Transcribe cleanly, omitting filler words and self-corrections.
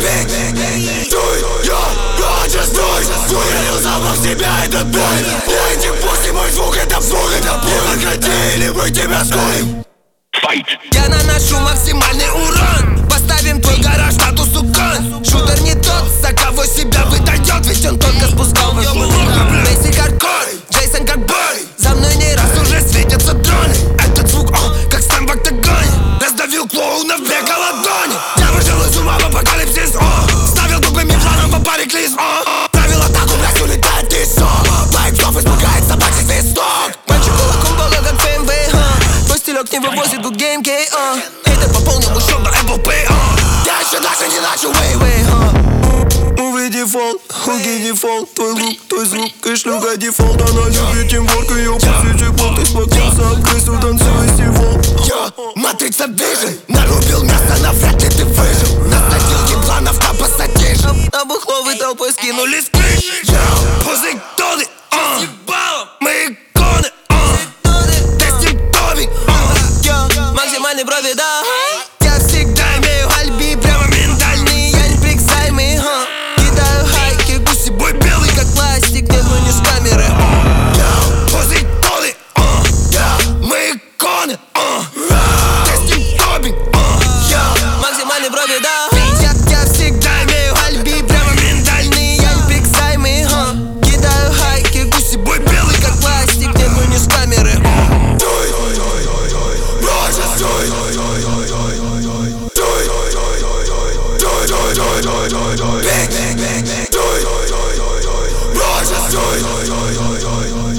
Уверил запах себя, этот бой. Пойди, пусть мой звук, это звук, это бой. Прекрати, или мы тебя скроем. Я наношу максимальный урон. Поставим твой гараж статусу кон. Шутер не тот, за кого себя выдает, ведь он только спускал в Бейсик хардкор, Джейсон как бой. За мной не раз уже светятся дроны. Этот звук, как стан в октагоне. Раздавил клоунов в ладони. Я вышел из ума в апокалипсис, ставил тупыми планом по паре клиз, правил атаку, блядь, улетает из Байк вновь испугает собачий свисток. Мальчик кулаком по логам ФМВ, твой стилек не вывозит good game K, Хейтер пополнил мой счет на Apple Pay, Я еще дальше не начал, Увы, дефолт, хуги дефолт. Твой лук, твой звук и шлюха дефолт. Она любит тимворк, ее пусть чекбол. Ты спокойся, крысу танцуй сивол. Матрица вижен, нарубил мясо, навряд ли ты выжил. Насадил планов на пассатижи. На бухловой толпой скинулись крыши. Пузырь тоны, Мы иконы, тестим топик, максимальный брови, да. Я всегда имею альби, прямо ментальный, я не приксаймый, кидаю хайки, гуси бой белый как пластик, нет, ну не с камеры. Пузырь тоны, мы иконы, тестим топик, максимальный брови, да. Я всегда имею альби, прямо ментальный, я не приксаймый, кидаю хайки, гуси бой белый как пластик, нет, ну не с камеры. Bang, bang, bang, bang.